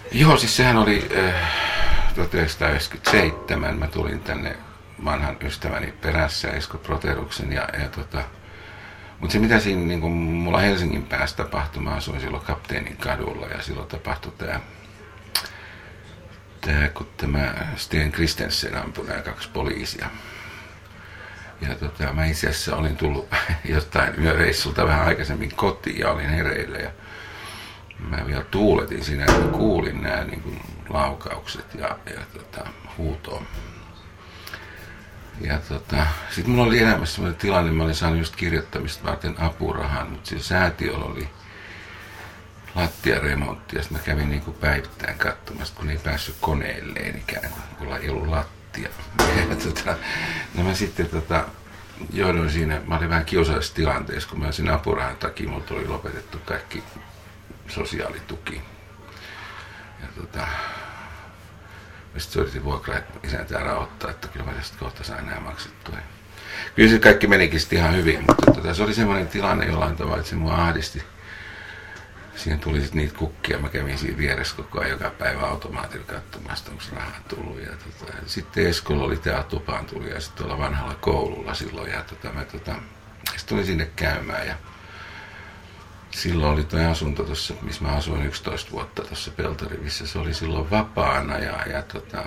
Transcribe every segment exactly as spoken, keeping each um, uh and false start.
Joo, siis sehän oli äh, tuhatyhdeksänsataayhdeksänkymmentäseitsemän. Mä tulin tänne vanhan ystäväni perässä, Esko Proteruksen. Ja, ja tota, mutta se mitä siinä niin kun mulla Helsingin päässä tapahtui, mä asuin silloin Kapteenin kadulla ja silloin tapahtui tää, tää kun tämä Sten Christensen ampui nämä kaksi poliisia. Ja tota, mä itse asiassa olin tullut jostain yöreissulta vähän aikaisemmin kotiin ja olin hereillä. Ja mä vielä tuuletin siinä, että kuulin nämä niin kuin laukaukset ja, ja tota, huutoon. Ja tota, sit mulla oli elämässä sellainen tilanne, mä olin saanut just kirjoittamista varten apurahan, mutta sillä säätiöllä oli lattiaremontti ja sit mä kävin niin kuin päivittäin katsomassa, kun ei päässyt koneelleen ikään kuin, kun ei ollut lattia. Ja tota, no mä sitten tota, jouduin siinä, mä olin vähän kiusallisessa tilanteessa, kun mä sen apurahan takia multa oli lopetettu kaikki sosiaalituki. Ja tota, mä sitten soitin vuokra-isäntää rauhoittaa, että kyllä mä tästä kohta sain nämä maksettua. Kyllä se kaikki menikin sitten ihan hyvin, mutta tota, se oli semmoinen tilanne jollain tavalla, että se mua ahdisti. Siihen tuli sitten niitä kukkia, mä kävin siinä vieressä koko ajan joka päivä automaatilla katsomassa, onko rahaa tullut. Ja tota, sitten Eskolla oli tää tupaan tuli ja sitten tuolla vanhalla koululla silloin. Ja tota, mä tota, sitten tulin sinne käymään ja silloin oli tuo asunto tuossa, missä mä asuin yksitoista vuotta tuossa Peltorivissä. Se oli silloin vapaana ja, ja tota,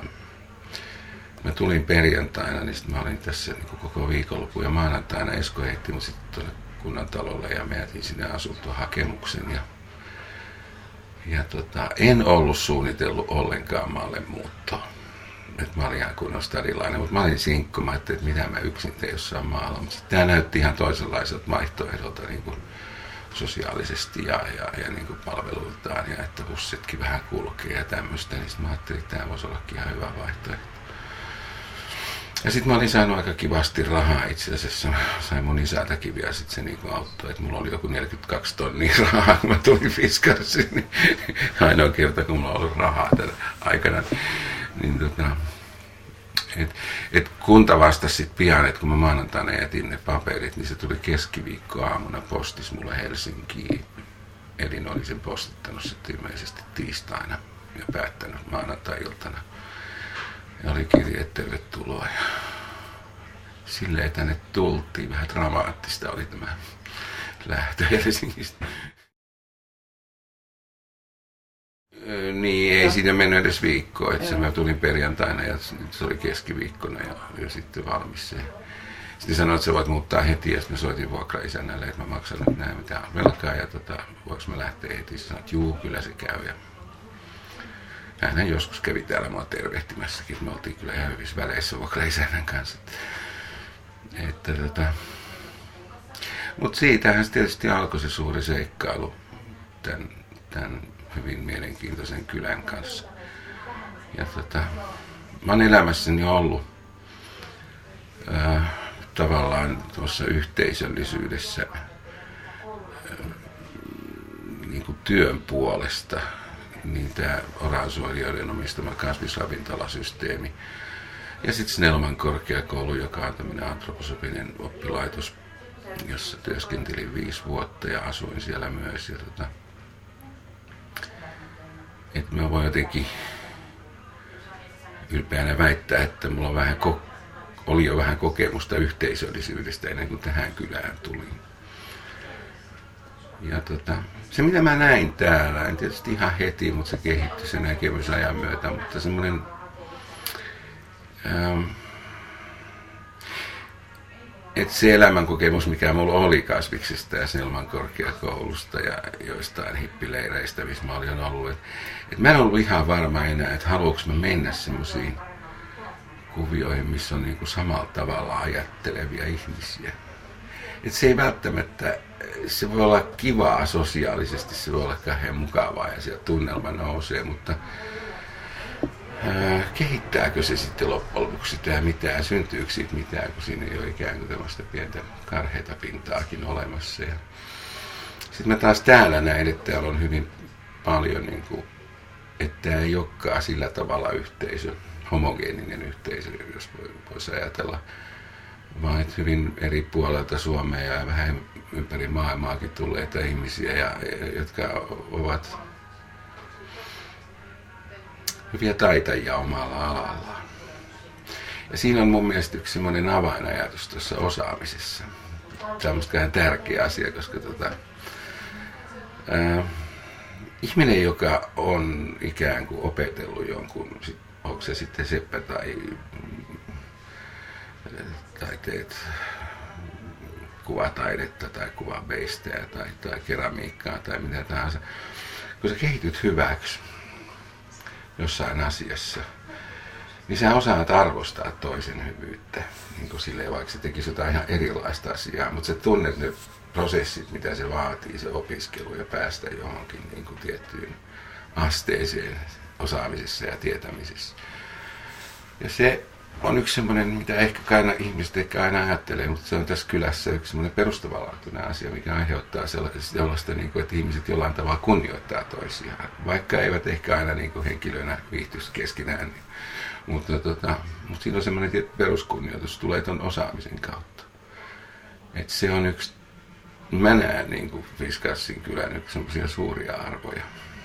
mä tulin perjantaina, niin sitten mä olin tässä niin koko viikonlopun ja maanantaina Esko heitti mut sitten tuonne kunnantalolle ja mä jätin sinne asuntohakemuksen. Ja, ja tota, en ollut suunnitellut ollenkaan maalle muuttoa. Et mä olin ihan kunnon stadilainen, mutta mä olin sinkku. Mä ajattelin, että mitä mä yksin teen jossain maalla. Mutta tää näytti ihan toisenlaiselta vaihtoehdolta niin kuin sosiaalisesti ja, ja, ja niin kuin palveluiltaan ja että bussitkin vähän kulkee ja tämmöistä. Niin mä ajattelin, että tää voisi ollakin ihan hyvä vaihtoehto. Ja sit mä olin saanut aika kivasti rahaa itse asiassa. Sain mun isältäkin vielä sit se niinku auttoi, että mulla oli joku neljäkymmentäkaksi tonnia rahaa, kun mä tulin Fiskarsiin. Niin ainoa kerta, kun mulla on ollut rahaa tänä aikana. Niin tota, et, et kunta vastasi sit pian, että kun mä maanantaina jätin ne paperit, niin se tuli keskiviikkoaamuna postis mulle Helsinkiin. Eli ne oli sen postittanut sitten ilmeisesti tiistaina ja päättänyt maanantai-iltana. Ja oli kirje, tervetuloa. Ja silleen tänne tultiin. Vähän dramaattista oli tämä lähtö Helsingistä. Öö, niin, ei siinä mennyt edes viikkoa. Että mä tulin perjantaina ja se oli keskiviikkona ja, ja sitten valmis se. Sitten sanoin, että sä voit muuttaa heti ja sitten mä soitin vuokraisännälle, että mä maksan nyt näin mitä on velkaa ja tota, voiko mä lähteä heti. Sanoin, että juu, kyllä se käy. Ja hän joskus kävi täällä mua tervehtimässäkin. Me oltiin kyllä ihan hyvissä väleissä vuokraisännän kanssa. Että, tota. Mutta siitähän se tietysti alkoi se suuri seikkailu tämän, tämän hyvin mielenkiintoisen kylän kanssa. Ja tota, mä oon elämässäni ollut äh, tavallaan tuossa yhteisöllisyydessä äh, niin kuin työn puolesta. Niin tämä Oransuolijoiden omistama kasvisravintolasysteemi. Ja sitten Snellman korkeakoulu, joka on tämmöinen antroposofinen oppilaitos, jossa työskentelin viisi vuotta ja asuin siellä myös. Ja tota, että mä voin jotenkin ylpeänä väittää, että mulla on vähän ko- oli jo vähän kokemusta yhteisöllisyydestä ennen kuin tähän kylään tulin. Ja tota, se mitä mä näin täällä, en tietysti ihan heti, mutta se kehittyi se näkemys ajan myötä, mutta semmoinen ähm, että se elämänkokemus, mikä mulla oli kasviksesta ja Snellman korkeakoulusta ja joistain hippileireistä, missä mä olin ollut, että et mä en ollut ihan varma enää, että haluanko mä mennä semmoisiin kuvioihin, missä on niinku samalla tavalla ajattelevia ihmisiä. Et se ei välttämättä, se voi olla kivaa sosiaalisesti, se voi olla kauhean mukavaa ja sieltä tunnelma nousee, mutta ää, kehittääkö se sitten loppujen lopuksi sitä mitään, syntyykö siitä mitään, kun siinä ei ole ikään kuin tällaista pientä karheita pintaakin olemassa. Ja sitten mä taas täällä näin, että täällä on hyvin paljon, niin kuin, että tämä ei olekaan sillä tavalla yhteisö, homogeeninen yhteisö, jos voisi ajatella, vaan että hyvin eri puolelta Suomea ja vähän ympäri maailmaakin tulleita ihmisiä, ja, jotka ovat hyviä taitajia omalla alallaan. Ja siinä on mun mielestä yksi semmoinen avainajatus tuossa osaamisessa. Tämä on musta tärkeä asia, koska tota, ää, ihminen, joka on ikään kuin opetellut jonkun, onko se sitten seppä tai, tai teet kuvataidetta tai kuvabeistejä tai, tai keramiikkaa tai mitä tahansa, kun sä kehityt hyväksi jossain asiassa, niin sä osaat arvostaa toisen hyvyyttä, niin kuin silleen, vaikka se tekisi jotain ihan erilaista asiaa, mutta sä tunnet ne prosessit, mitä se vaatii, se opiskelu ja päästä johonkin niin kuin tiettyyn asteeseen osaamisessa ja tietämisessä. Ja se on yksi semmoinen, mitä ehkä aina ihmiset ehkä aina ajattelee, mutta se on tässä kylässä yksi semmoinen perustavanlaatuinen asia, mikä aiheuttaa sellaista, niin kuin, että ihmiset jollain tavalla kunnioittaa toisiaan, vaikka eivät ehkä aina niin kuin henkilöinä viihtyisi keskenään. Niin, mutta, tota, mutta siinä on semmoinen peruskunnioitus, tulee tuon osaamisen kautta. Et se on yksi, mä näen niin kuin Fiskassin kylän yksi semmoisia suuria arvoja.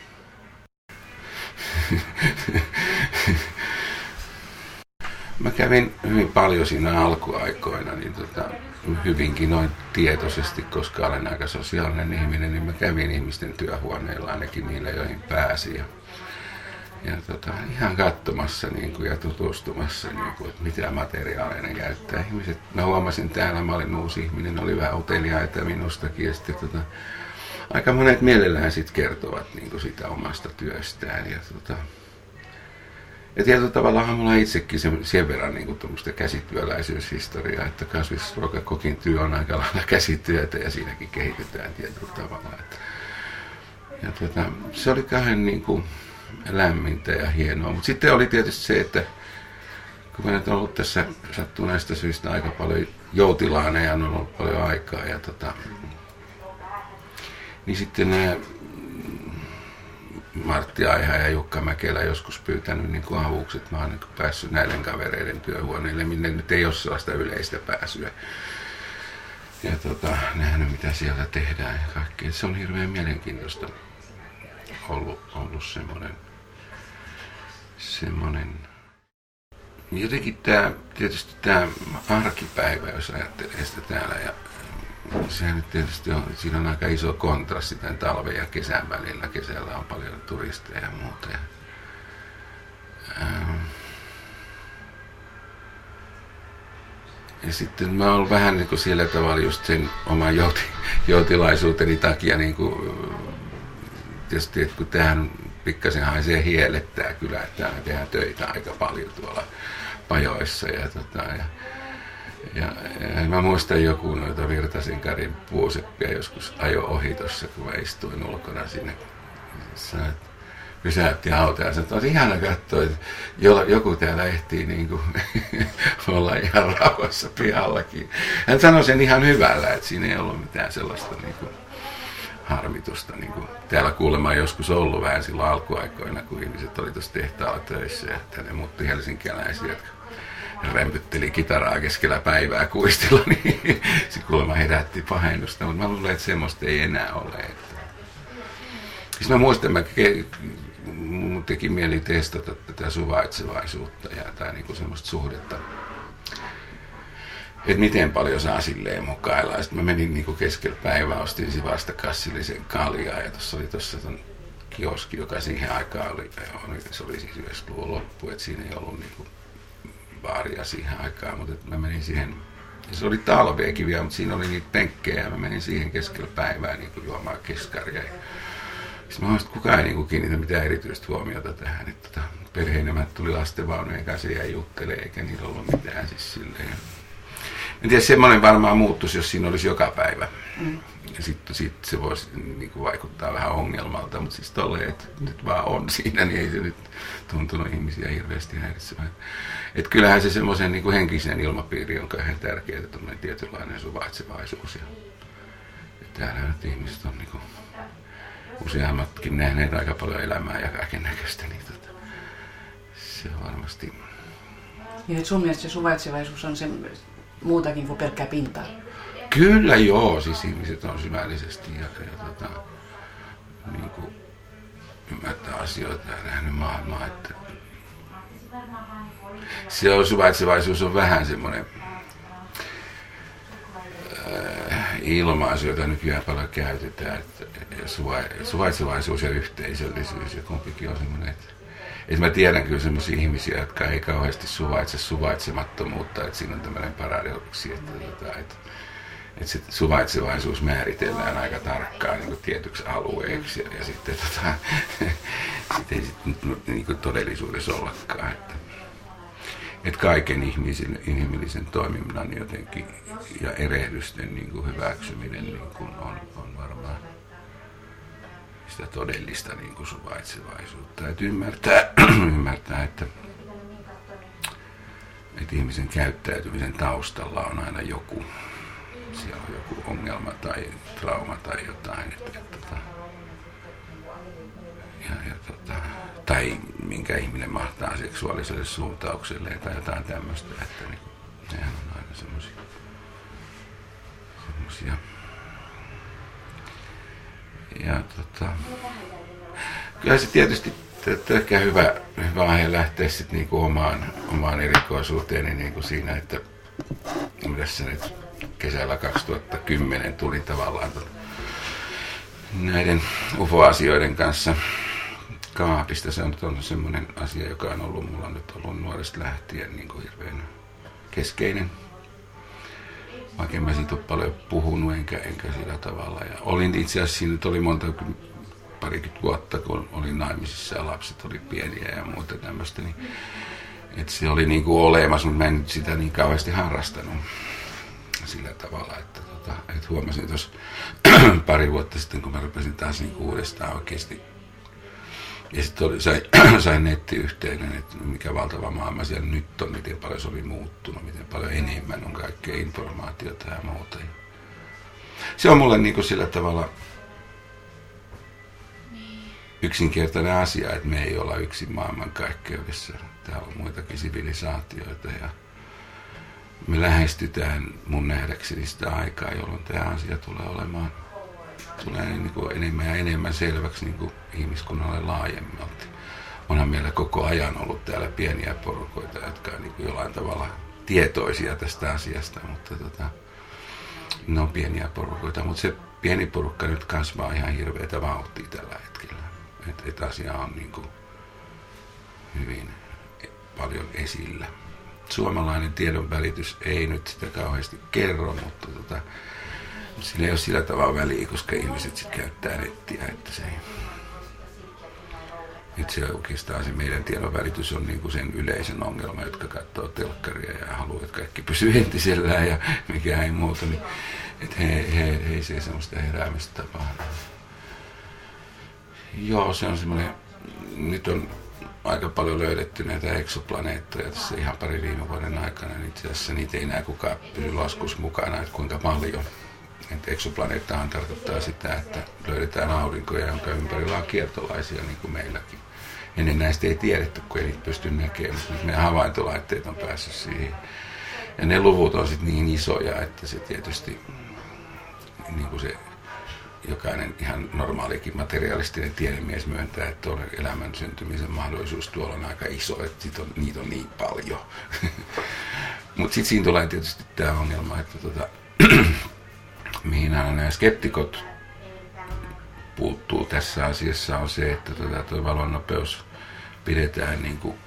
Mä kävin hyvin paljon siinä alkuaikoina, niin tota, hyvinkin noin tietoisesti, koska olen aika sosiaalinen ihminen, niin mä kävin ihmisten työhuoneilla ainakin niillä, joihin pääsin. Ja, ja tota, ihan katsomassa niin kuin, ja tutustumassa, niin kuin, että mitä materiaaleja ne käyttää. Ihmiset, mä huomasin täällä, mä olin uusi ihminen, oli vähän uteliaita minustakin. Ja sitten, tota, aika monet mielellään sit kertovat niin kuin sitä omasta työstään. Ja, tota, Ja tietyllä tavallahan mulla itsekin sen, sen verran niin tuommoista käsityöläisyyshistoriaa, että kasvisruokakokin työ on aika lailla käsityötä ja siinäkin kehitetään tietyllä tavalla. Että, ja tuota, se oli kahden niin kuin lämmintä ja hienoa. Mutta sitten oli tietysti se, että kun mä nyt olen ollut tässä sattuneesta syystä aika paljon joutilaana ja on ollut paljon aikaa, ja tota, niin sitten nämä Martti Aiha ja Jukka Mäkelä joskus pyytänyt niin kuin avuksi, että mä oon niin kuin päässyt näiden kavereiden työhuoneille, minne nyt ei ole sellaista yleistä pääsyä. Ja tota, nähnyt mitä siellä tehdään ja kaikkea. Se on hirveän mielenkiintoista ollut, ollut semmoinen, semmoinen. Jotenkin tää, tietysti tämä arkipäivä, jos ajattelee sitä täällä, ja sehän nyt tietysti on, siinä on aika iso kontrasti tämän talven ja kesän välillä. Kesällä on paljon turisteja ja muuta. Ja, ähm, ja sitten mä oon ollut vähän niin kuin sillä tavalla just sen oman jouti, joutilaisuuteni takia, niin kuin, tietysti että kun tähän pikkasen haisee hielettää kyllä, että täällä tehdään töitä aika paljon tuolla pajoissa. Ja, tota, ja, Ja, ja mä muistan joku noita Virtasen Karin puuseppiä joskus ajo ohi tuossa, kun mä istuin ulkona sinne. Sanoin, pysäytti auto ja sanoi, että olisi ihana katsoa, että joku täällä ehtii niin kuin olla ihan rauhassa pihallakin. Hän sanoi sen ihan hyvällä, että siinä ei ollut mitään sellaista niin kuin harmitusta. Niin kuin täällä kuulemma on joskus ollut vähän silloin alkuaikoina, kun ihmiset oli tuossa tehtaalla töissä ja tänne muutti helsinkiläisiä, jotka rämpytteli kitaraa keskellä päivää kuistilla, niin se kuulemma herätti pahennusta, mutta mä luulen, että semmoista ei enää ole. Että. Siis mä muistan, että mun teki mieli testata tätä suvaitsevaisuutta ja tai niinku semmoista suhdetta, että miten paljon saa silleen mukailla. Sitten mä menin niinku keskellä päivää, ostin siinä vasta kassillisen kaljaa ja tuossa oli tuossa ton kioski, joka siihen aikaan oli, se oli siis yhdeksänkymmentäluvun loppu, että siinä ei ollut niinku baaria siihen aikaan, mutta mä menin siihen, se oli talveakin vielä, mutta siinä oli niitä penkkejä ja mä menin siihen keskellä päivää niin kuin juomaan keskaria. Sitten mä huomasin, että kukaan ei niin kuin kiinnitä mitään erityistä huomiota tähän, että tota, perheenemät tuli lastenvaunujen kanssa ja juttelee, eikä niillä ollut mitään siis silleen. En tiedä, semmoinen varmaan muuttuisi, jos siinä olisi joka päivä. Mm. Ja sitten sit se voisi niin kuin vaikuttaa vähän ongelmalta, mutta siis tolleen, että nyt vaan on siinä, niin ei se nyt tuntunut ihmisiä hirveästi häiritsevän. Että kyllähän se semmoisen niin kuin henkisen ilmapiiri on ihan tärkeää, tuommoinen tietynlainen suvaitsevaisuus. Ja, ja täällä nyt ihmiset on niin kuin useammatkin nähneet aika paljon elämää ja kaiken näköistä, niin tota, se on varmasti. Ja että sun mielestä se suvaitsevaisuus on se muutakin kuin pelkkää pintaa? Kyllä joo, siis ihmiset on syvällisesti ja, ja tota, niin kuin ymmärtää asioita ja nähnyt maailmaa. Että se on, suvaitsevaisuus on vähän semmoinen äh, ilmaisu, jota nykyään paljon käytetään. Että, ja suvaitsevaisuus ja yhteisöllisyys ja kumpikin on semmoinen, että, että mä tiedän kyllä semmoisia ihmisiä, jotka ei kauheasti suvaitse suvaitsemattomuutta, että siinä on tämmöinen paradoksi, että, että, että että se suvaitsevaisuus määritellään aika tarkkaan niin kuin tietyksi alueeksi ja, ja sitten tota, sit ei sit, niin kuin todellisuudessa ollakaan. Että, että kaiken ihmisen, inhimillisen toiminnan jotenkin ja erehdysten niin kuin hyväksyminen niin kuin on, on varmaan sitä todellista niin kuin suvaitsevaisuutta. Että ymmärtää, ymmärtää että, että ihmisen käyttäytymisen taustalla on aina joku. Siellä on joku ongelma tai trauma tai jotain, että, että, ja, ja, tota, tai minkä ihminen mahtaa seksuaaliselle suuntaukselle tai jotain tämmöistä, että niin, nehän on aina semmoisia. semmoisia. Ja tota, kyllä se tietysti että ehkä hyvä, hyvä aihe lähteä sitten niinku omaan, omaan erikoisuuteeni niinku siinä, että tässä nyt kesällä kaksituhattakymmenen tuli tavallaan näiden U F O-asioiden kanssa kaapista. Se on, on semmoinen asia, joka on ollut mulla nyt ollut nuoresta lähtien niin kuin hirveän keskeinen. Vaikka en mä siitä ole paljon puhunut enkä, enkä sillä tavalla. Ja olin itse asiassa siinä, oli monta parikymmentä vuotta, kun olin naimisissa ja lapset oli pieniä ja muuta tämmöistä. Niin, että se oli niin kuin olemassa, mutta mä en sitä niin kauheasti harrastanut. Sillä tavalla, että, tota, että huomasin tuossa pari vuotta sitten, kun mä rupesin taas niin uudestaan oikeasti. Ja sitten sain, sain nettiyhteyden, että mikä valtava maailma siellä nyt on, miten paljon se oli muuttunut, miten paljon enemmän on kaikkea informaatiota ja muuta. Se on mulle niin kuin sillä tavalla yksinkertainen asia, että me ei olla yksin maailmankaikkeudessa. Täällä on muitakin sivilisaatioita ja me lähestytään mun nähdäkseni sitä aikaa, jolloin tämä asia tulee olemaan tulee niin kuin enemmän ja enemmän selväksi niin kuin ihmiskunnalle laajemmalti. Onhan meillä koko ajan ollut täällä pieniä porukoita, jotka on niin kuin jollain tavalla tietoisia tästä asiasta, mutta tota, ne on pieniä porukoita, mutta se pieni porukka nyt kasvaa ihan hirveätä vauhtia tällä hetkellä. Että et asia on niin kuin hyvin paljon esillä. Suomalainen tiedonvälitys ei nyt sitä kauheasti kerro, mutta tota, sillä ei ole sillä tavalla väliä, koska ihmiset sitten käyttää nettiä, että se ei. Itse oikeastaan se meidän tiedonvälitys on niinku sen yleisen ongelma, jotka katsoo telkkaria ja haluaa, että kaikki pysyy entisellään ja mikä ei muuta, niin että he, he, he ei se semmoista heräämistä tapahdu. Joo, se on semmoinen, nyt on aika paljon löydetty näitä eksoplaneettoja tässä ihan pari viime vuoden aikana, niin itse asiassa niitä ei enää kukaan pysy laskussa mukana, että kuinka paljon. Että eksoplaneettahan tarkoittaa sitä, että löydetään aurinkoja, jonka ympärillä on kiertolaisia, niin kuin meilläkin. Ennen näistä ei tiedetty, kun ei niitä pysty näkemään, mutta nyt meidän havaintolaitteet on päässyt siihen. Ja ne luvut on sitten niin isoja, että se tietysti, niin kuin se jokainen ihan normaalikin materialistinen tiedemies myöntää, että tuolla elämän syntymisen mahdollisuus tuolla on aika iso, että sit on, niitä on niin paljon. Mutta sitten siinä tulee tietysti tämä ongelma, että tota, mihin aina nämä skeptikot puuttuu tässä asiassa on se, että tuo tota, valonnopeus pidetään niin kuin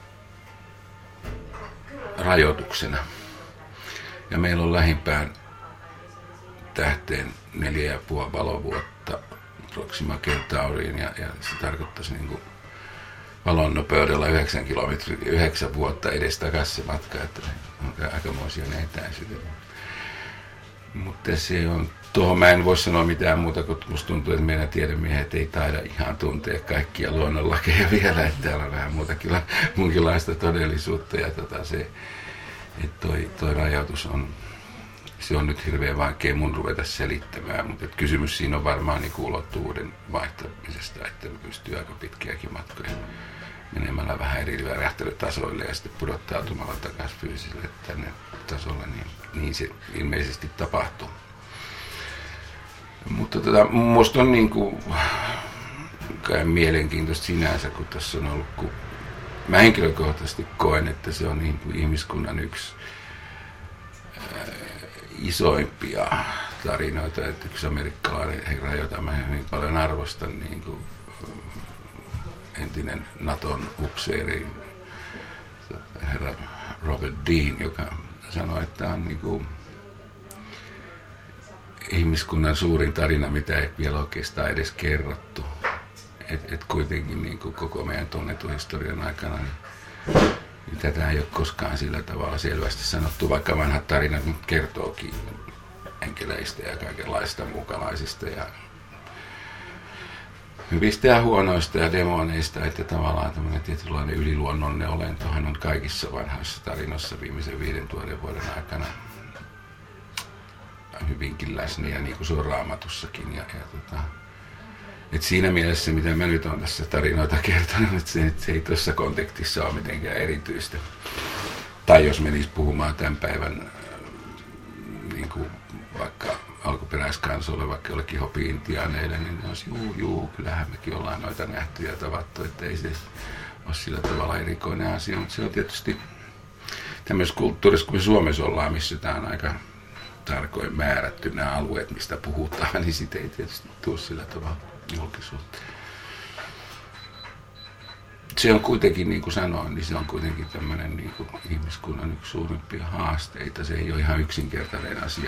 rajoituksena. Ja meillä on lähimpään tähteen neljä ja puoli valovuotta Proxima Centauriin ja, ja se tarkoittaisi niin kuin valonnopeudella yhdeksän kilometriä, yhdeksän vuotta edestakaisin se matka, että on aikamoisia ne etäisyydet. Mutta se on, tuohon mä en voi sanoa mitään muuta, kun musta tuntuu, että meidän tiedemiehet ei taida ihan tuntea kaikkia luonnonlakeja vielä, että täällä on vähän muutakin, muunkinlaista todellisuutta ja tota se, että toi, toi rajoitus on, se on nyt hirveän vaikea mun ruveta selittämään, mutta kysymys siinä on varmaan niin ulottuvuuden vaihtamisesta, että me pystyy aika pitkiäkin matkoja menemällä vähän eri värähtelytasoille ja sitten pudottautumalla takaisin fyysiselle tänne tasolle, niin, niin se ilmeisesti tapahtuu. Mutta tota, musta on niin kuin kai mielenkiintoista sinänsä, kun tässä on ollut, kun mä henkilökohtaisesti koen, että se on niin kuin ihmiskunnan yksi ää, isoimpia tarinoita, että yksi amerikkalainen herra, jota mä hyvin paljon arvostan, niin kuin entinen Naton upseeri, herra Robert Dean, joka sanoi, että on niin kuin ihmiskunnan suurin tarina, mitä ei vielä oikeastaan edes kerrottu. Et, et kuitenkin niin kuin koko meidän tunnetun historian aikana niin, niin tätä ei ole koskaan sillä tavalla selvästi sanottu, vaikka vanhat tarinat nyt kertookin enkeleistä ja kaikenlaista muukalaisista ja hyvistä ja huonoista ja demoneista, että tavallaan tämmöinen tietynlainen yliluonnollinen olentohan on kaikissa vanhoissa tarinoissa viimeisen viidentuhannen vuoden aikana hyvinkin läsnä ja niin kuin se on Raamatussakin. Ja, ja tota, et siinä mielessä, mitä mä nyt olen tässä tarinoita kertonut, että se, et se ei tuossa kontekstissa ole mitenkään erityistä. Tai jos menisi puhumaan tämän päivän niin kuin vaikka alkuperäiskansoille, vaikka jollekin hopi-intiaaneille, niin ne olisi juu, juu, kyllähän mekin ollaan noita nähty ja tavattu, että ei se ole sillä tavalla erikoinen asia. Mutta se on tietysti tämmöisessä kulttuurissa, kun me Suomessa ollaan, missä tämä on aika tarkoin määrätty nämä alueet, mistä puhutaan, niin siitä ei tietysti tule sillä tavalla julkisuutta. Se on kuitenkin, niin kuin sanoin, niin se on kuitenkin tämmöinen niin kuin ihmiskunnan yksi suurimpia haasteita. Se ei ole ihan yksinkertainen asia.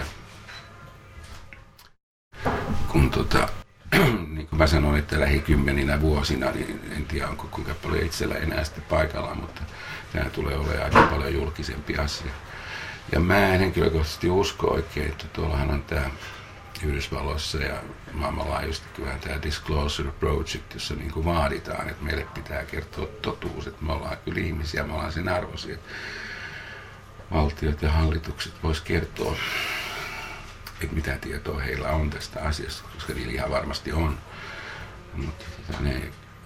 Kun tota, niin kuin mä sanoin, että lähikymmeninä vuosina, niin en tiedä onko kuinka paljon itsellä enää sitten paikalla, mutta tämä tulee olemaan aika paljon julkisempi asia. Ja mä en henkilökohtaisesti usko oikein, että tuollahan on tämä Yhdysvalloissa ja maailmanlaajuisesti kyllähän tämä Disclosure Project, jossa niin kuin vaaditaan, että meille pitää kertoa totuus, että me ollaan kyllä ihmisiä, me ollaan sen arvoisia, että valtiot ja hallitukset vois kertoa, että mitä tietoa heillä on tästä asiasta, koska niillä ihan varmasti on. Mutta ne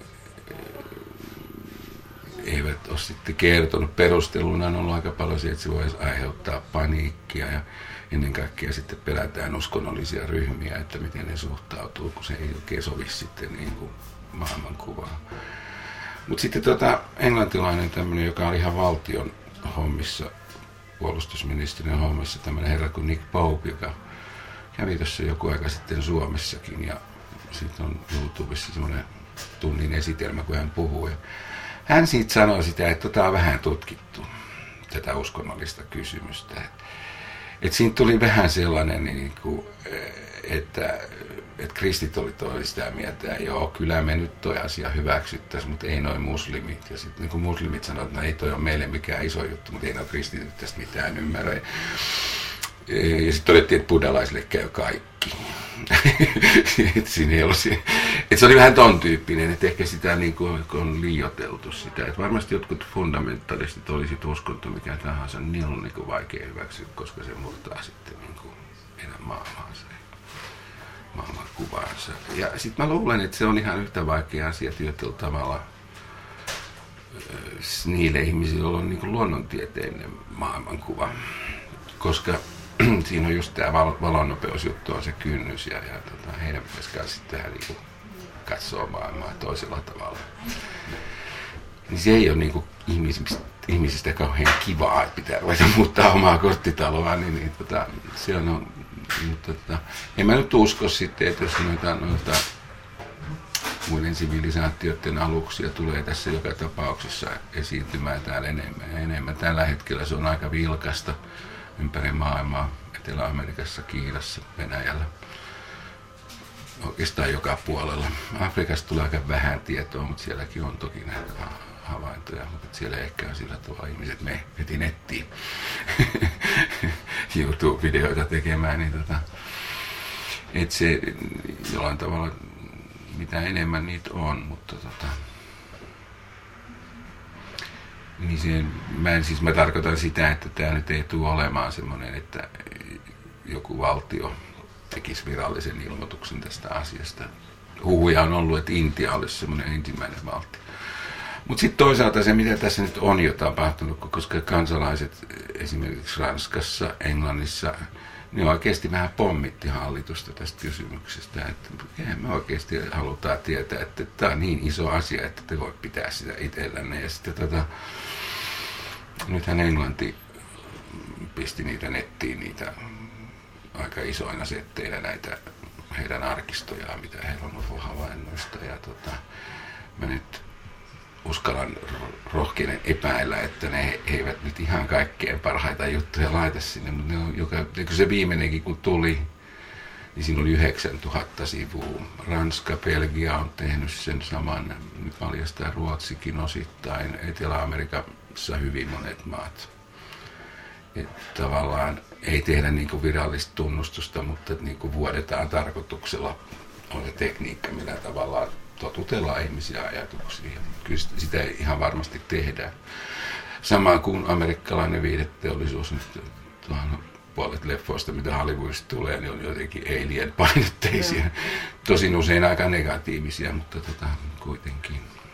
eivät ole sitten kertonut. Perusteluna on ollut aika paljon se, että se voisi aiheuttaa paniikkia ja ennen kaikkea sitten pelätään uskonnollisia ryhmiä, että miten ne suhtautuu, kun se ei oikein sovi sitten niin kuin maailmankuvaan. Mutta sitten tota, englantilainen tämmöinen, joka oli ihan valtion hommissa, puolustusministeriön hommissa, tämmöinen herra kuin Nick Pope, joka kävi tuossa joku aika sitten Suomessakin ja sitten on YouTubessa semmoinen tunnin esitelmä, kun hän puhuu. Ja hän siitä sanoi sitä, että tota on vähän tutkittu, tätä uskonnollista kysymystä. Että siinä tuli vähän sellainen, niin kuin, että, että kristit oli sitä mieltä, että joo, kyllä me nyt toi asia hyväksyttäisiin, mutta ei noin muslimit. Ja sitten niin kuin muslimit sanoivat, että no ei toi ole meille mikään iso juttu, mutta ei noi kristityt tästä mitään ymmärrä. Ja sitten todettiin, että buddhalaisille käy kaikki. että siinä ei ollut se, että se oli vähän ton tyyppinen, että ehkä sitä niin kuin on liioiteltu sitä. Että varmasti jotkut fundamentalistit oli sit uskonto mikä tahansa, niin on niin kuin vaikea hyväksyä, koska se muuttaa sitten niin kuin meidän maailmaansa ja maailmankuvaansa. Ja sitten mä luulen, että se on ihan yhtä vaikea asia tietyllä tavalla niille ihmisille, joilla on niin kuin luonnontieteinen maailmankuva. Koska siinä on just tämä valonnopeusjuttu on se kynnys ja, ja tota, heidän pitäisi sitten tähän niin katsoa maailmaa toisella tavalla. Niin se ei ole niin kuin ihmisistä, ihmisistä kauhean kivaa, että pitää ruveta muuttaa omaa korttitaloa, niin, niin tota, se on, on mutta tota, en mä nyt usko sitten, että jos noita, noita muiden sivilisaatioiden aluksia tulee tässä joka tapauksessa esiintymään täällä enemmän ja enemmän. Tällä hetkellä se on aika vilkasta ympäri maailmaa, Etelä-Amerikassa, Kiinassa, Venäjällä, oikeastaan joka puolella. Afrikasta tulee aika vähän tietoa, mutta sielläkin on toki näitä havaintoja, mutta siellä ehkä on sillä tavalla ihmiset me heti nettiin YouTube-videoita tekemään, niin tota, että se jollain tavalla mitä enemmän niitä on, mutta tota, niin se, mä, en, siis mä tarkoitan sitä, että tämä nyt ei tule olemaan semmoinen, että joku valtio tekisi virallisen ilmoituksen tästä asiasta. Huhuja on ollut, että Intia olisi semmoinen ensimmäinen valtio. Mutta sitten toisaalta se, mitä tässä nyt on jo tapahtunut, koska kansalaiset esimerkiksi Ranskassa, Englannissa, ne oikeasti vähän pommitti hallitusta tästä kysymyksestä, että me oikeasti halutaan tietää, että tämä on niin iso asia, että te voi pitää sitä itsellänne. Ja sitten tota, nythän Englanti pisti niitä nettiin, niitä aika isoina setteillä näitä heidän arkistojaan, mitä heillä on ollut havainnoista. Ja tota, mä nyt uskallan rohkeinen epäillä, että ne he eivät nyt ihan kaikkein parhaita juttuja laita sinne, mutta ne on joka, se viimeinenkin kun tuli, niin siinä oli yhdeksäntuhatta sivua. Ranska, Belgia on tehnyt sen saman, nyt paljastaa Ruotsikin osittain, Etelä-Amerikassa hyvin monet maat. Että tavallaan ei tehdä niinku virallista tunnustusta, mutta niinku vuodetaan tarkoituksella on se tekniikka, millä tavallaan totutellaan ihmisiä ajatuksia. Kyllä sitä ei ihan varmasti tehdään. Sama kuin amerikkalainen viihdeteollisuus, nyt tuohon puolet leffoista, mitä Hollywoodista tulee, niin on jotenkin alien-painotteisia. Ja. Tosin usein aika negatiivisia, mutta tota, kuitenkin.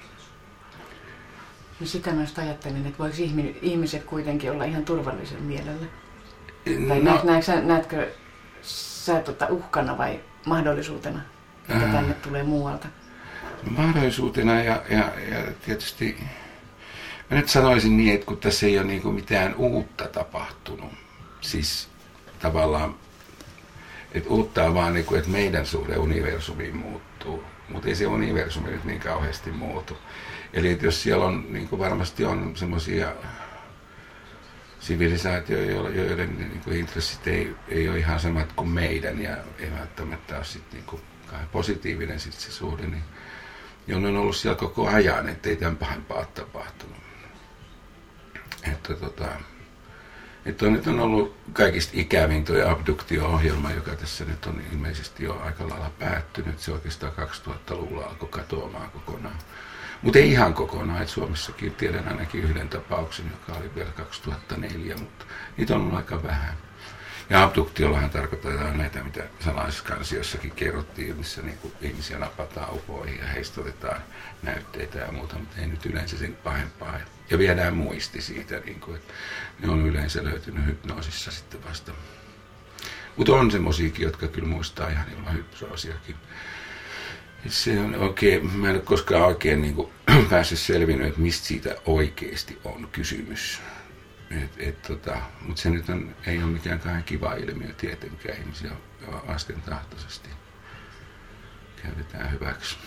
No sitä mä just ajattelin, että voiko ihmiset kuitenkin olla ihan turvallisen mielellä? Tai no, näetkö, näetkö sä tota uhkana vai mahdollisuutena, mitä äh, tänne tulee muualta? Mahdollisuutena ja, ja, ja tietysti mä nyt sanoisin niin, että kun tässä ei ole niin kuin mitään uutta tapahtunut, siis tavallaan, että uutta on vaan niin kuin, että meidän suhde universumiin muuttuu, mutta ei se universumi nyt niin kauheasti muutu. Eli että jos siellä on, niin kuin varmasti on semmoisia sivilisaatioita, joiden niin kuin intressit ei, ei ole ihan samat kuin meidän ja ei välttämättä ole sitten niin kuin positiivinen sit se suhde, niin jonne on ollut siellä koko ajan, ettei tämän pahempaa ole tapahtunut. Että tota, että on, nyt on ollut kaikista ikävin tuo abduktio-ohjelma, joka tässä nyt on ilmeisesti jo aika lailla päättynyt. Se oikeastaan kaksituhattaluvulla alkoi katoamaan kokonaan. Mutta ei ihan kokonaan, että Suomessakin tiedän ainakin yhden tapauksen, joka oli vielä kaksituhattaneljä, mutta niitä on ollut aika vähän. Ja abduktiollahan tarkoitetaan näitä, mitä salaiskansiossakin kerrottiin, missä niinku ihmisiä napataan upoihin ja heistä otetaan näytteitä ja muuta, mutta ei nyt yleensä sen pahempaa. Ja viedään muisti siitä, niinku, että ne on yleensä löytynyt hypnoosissa sitten vasta. Mutta on semmoisiakin, jotka kyllä muistaa ihan ilman hypnoosiakin. Se on oikein, mä en ole koskaan oikein niinku päässyt selvinnyt, että mistä siitä oikeasti on kysymys. Et, et, tota, mutta se nyt on, ei ole mikään kauhean kiva ilmiö tietenkään, ihmisiä vastentahtoisesti käytetään hyväksi.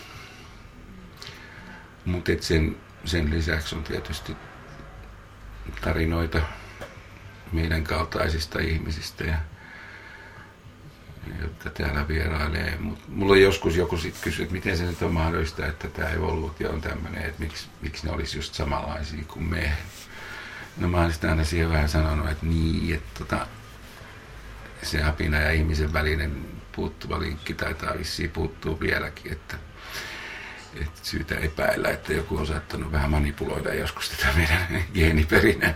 Mutta sen, sen lisäksi on tietysti tarinoita meidän kaltaisista ihmisistä, ja, jotka täällä vierailee. Mut mulla on joskus joku sitten kysynyt, että miten se nyt on mahdollista, että tämä evoluutio on tämmöinen, että miksi, miksi ne olisi just samanlaisia kuin me. No mä oon aina siihen vähän sanonut, että niin, että tota, se apina ja ihmisen välinen puuttuva linkki taitaa vissiin puuttuu vieläkin, että, että syytä epäillä, että joku on saattanut vähän manipuloida joskus tätä meidän geeniperinää.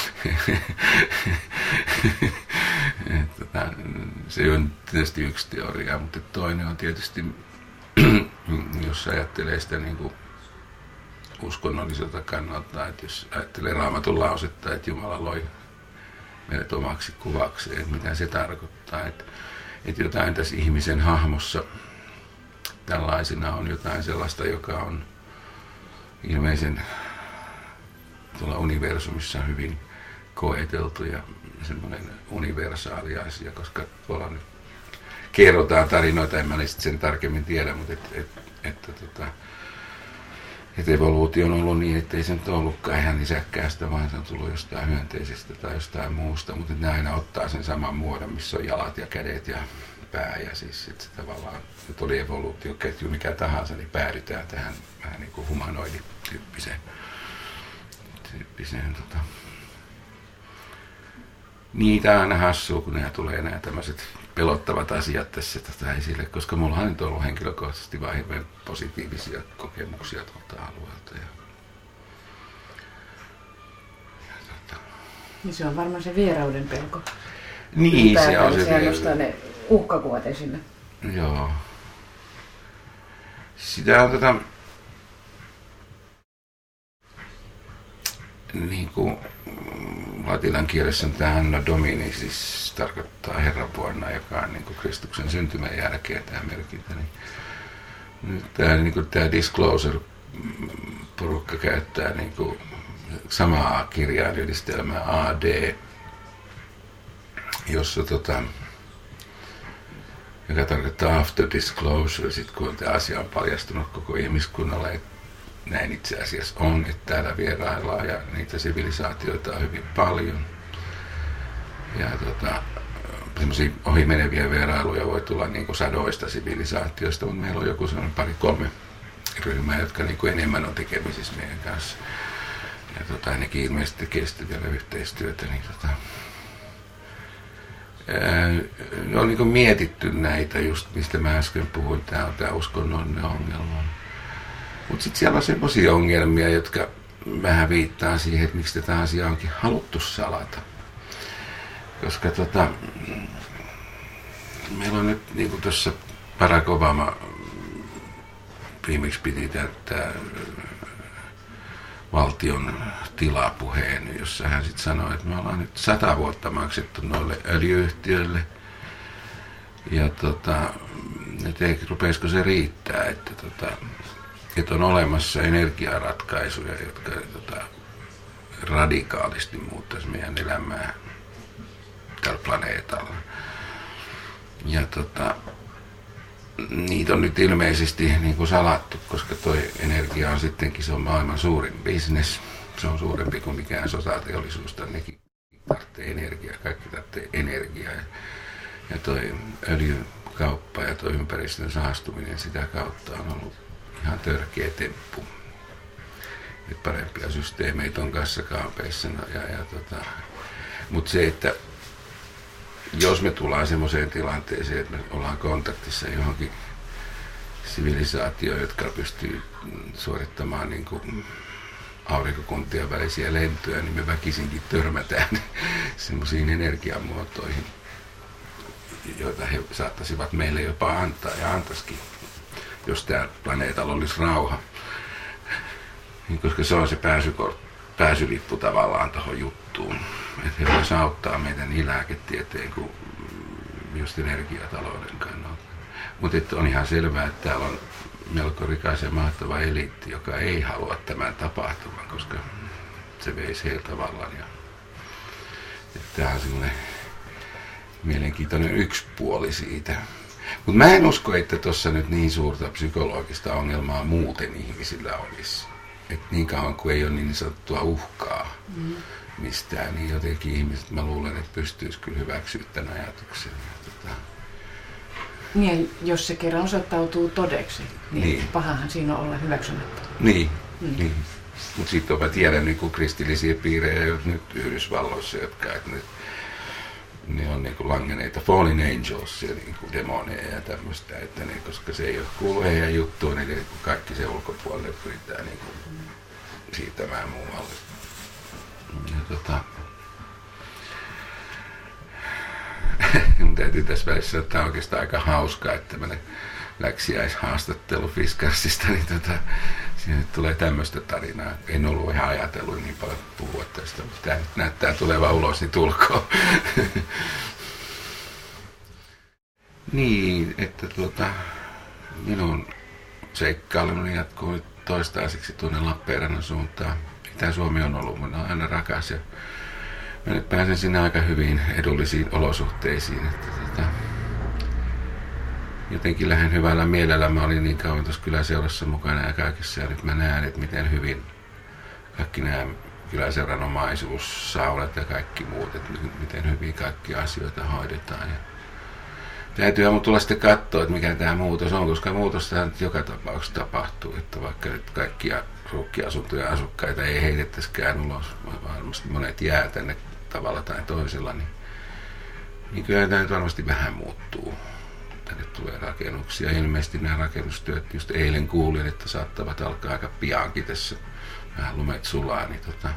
tota, se on tietysti yksi teoria, mutta toinen on tietysti, jos ajattelee sitä niin kuin uskonnolliselta kannalta, että jos ajattelee Raamatun lausetta, että Jumala loi meidät omaksi kuvakseen, että mitä se tarkoittaa, että, että jotain tässä ihmisen hahmossa tällaisena on jotain sellaista, joka on ilmeisen tuolla universumissa hyvin koeteltu ja semmoinen universaali asia, koska tuolla nyt kerrotaan tarinoita, en mä niistä sen tarkemmin tiedä, mutta että et, et, et, et, Että evoluutio on ollut niin, että ei se nyt ollutkaan ihan nisäkkäästä, vaan se on tullut jostain hyönteisestä tai jostain muusta, mutta ne aina ottaa sen saman muodon, missä on jalat ja kädet ja pää, ja siis että se tavallaan, että oli evoluutioketju mikä tahansa, niin päädytään tähän vähän niin kuin humanoidityyppiseen. Tyyppiseen, tota. Niitä on aina hassua, kun nämä tulee nämä tämmöiset pelottavat asiat tässä tota esille, koska mulla on nyt ollut henkilökohtaisesti vaan hirveän positiivisia kokemuksia tuolta alueelta. Ja, ja, tota. Niin se on varmaan se vierauden pelko. Niin, se on se. Sehän nostaa ne uhkakuvat esille. Joo. Sitä on tota... niin kuin latinan kielessä tämä Anno Domini siis tarkoittaa Herran vuonna, joka on niin kuin Kristuksen syntymän jälkeen tämä merkintä. Niin, nyt tämä, niin kuin tämä Disclosure-porukka käyttää niin kuin samaa kirjainyhdistelmää A D, jossa tota, joka tarkoittaa after disclosure, sit kun tämä asia on paljastunut koko ihmiskunnalle, että näin itse asiassa on, että täällä vieraillaan ja niitä sivilisaatioita on hyvin paljon. Ja tota, semmoisia ohimeneviä vierailuja voi tulla niin kuin sadoista sivilisaatioista, mutta meillä on joku sellainen pari kolme ryhmää, jotka niin kuin enemmän on tekemisissä meidän kanssa. Ja tota, ainakin ilmeisesti tekee sitten vielä yhteistyötä. Niin tota, ää, on niin kuin mietitty näitä just, mistä mä äsken puhuin, tämä on tämä uskonnollinen ongelma. Mutta sitten siellä on semmoisia ongelmia, jotka vähän viittaa siihen, että miksi tätä asiaa onkin haluttu salata. Koska tota, meillä on nyt, niin kuin tuossa Barack Obama viimeksi piti täyttää valtion tilapuheen, jossa hän sitten sanoi, että me ollaan nyt sata vuotta maksettu noille öljyyhtiöille. Ja tota, et ei, rupeisiko se riittää, että, tota, että on olemassa energiaratkaisuja, jotka tota, radikaalisti muuttaisi meidän elämää tällä planeetalla. Ja tota, niitä on nyt ilmeisesti niin kuin salattu, koska toi energia on sittenkin, se on maailman suurin bisnes. Se on suurempi kuin mikään sotateollisuus, tai nekin tarvitsee energiaa, kaikki tarvitsee energiaa. Ja toi öljykauppa ja toi ympäristön saastuminen sitä kautta on ollut ihan törkeä temppu. Et parempia systeemeitä on kassakaapeissa. Ja, ja tota, mutta se, että jos me tullaan semmoiseen tilanteeseen, että me ollaan kontaktissa johonkin sivilisaatioon, jotka pystyy suorittamaan niin kuin aurinkokuntien välisiä lentoja, niin me väkisinkin törmätään semmoisiin energiamuotoihin, joita he saattaisivat meille jopa antaa ja antaisikin, jos täällä planeetalla olisi rauha. Koska se on se pääsykort, pääsylippu tavallaan tuohon juttuun. Että he voisivat auttaa meitä niin lääketieteen kuin just energiatalouden kannalta. Mutta on ihan selvää, että täällä on melko rikas ja mahtava eliitti, joka ei halua tämän tapahtuman, koska se veisi heiltä vallan. Tämä on semmoinen mielenkiintoinen yksi puoli siitä. Mutta mä en usko, että tuossa nyt niin suurta psykologista ongelmaa muuten ihmisillä olisi. Että niin kauan kuin ei ole niin sanottua uhkaa mm. mistään, niin jotenkin ihmiset, mä luulen, että pystyisi kyllä hyväksyä tämän ajatuksen. Tota... Niin, jos se kerran osoittautuu todeksi, niin, niin. pahahan siinä on olla hyväksymättä. Niin, mm. niin. Mutta sitten mä tiedän niin kristillisiä piirejä nyt Yhdysvalloissa, jotka et ne, ne on niin langeneita fallen angels ja niin demoneja ja tämmöistä, että ne, koska se ei ole kuulu heidän juttuun, niin, niin kaikki se ulkopuolelle pyritään niin mm. siirtämään muualle. Ja tota... Mun täytyy tässä välissä sanoa, että tämä on oikeastaan aika hauskaa, että tämmöinen läksiäishaastattelu Fiskarsista, niin tota, siinä tulee tämmöistä tarinaa. En ollut ihan ajatellut niin paljon puhua tästä, mutta tämä nyt näyttää tulevan ulos, niin tulkoon. Niin, että tuota, minun seikkailuni jatkuu nyt toistaiseksi tuonne Lappeenrannan suuntaan. Itä-Suomi on ollut mun aina rakas ja mä nyt pääsen sinne aika hyvin edullisiin olosuhteisiin. Että tota, jotenkin lähden hyvällä mielellä. Mä olin niin kauan tuossa kyläseurassa mukana ja kaikessa. Ja nyt mä näen, että miten hyvin kaikki nämä kyläseuran omaisuus, saunat ja kaikki muut, että miten hyvin kaikki asioita hoidetaan. Ja täytyy mun tulla sitten katsoa, että mikä tämä muutos on, koska muutosta nyt joka tapauksessa tapahtuu. Että vaikka nyt kaikkia rukkiasuntoja asukkaita ei heitettäisikään ulos, varmasti monet jää tänne tavalla tai toisella, niin, niin kyllä tämä nyt varmasti vähän muuttuu. Tänne tulee rakennuksia. Ilmeisesti nämä rakennustyöt, just eilen kuulin, että saattavat alkaa aika piankin tässä. Vähän lumet sulaa, niin tota...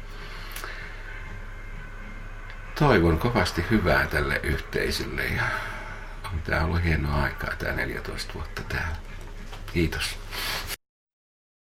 Toivon kovasti hyvää tälle yhteisölle ja on tää ollut hienoa aikaa, tää neljätoista vuotta täällä. Kiitos.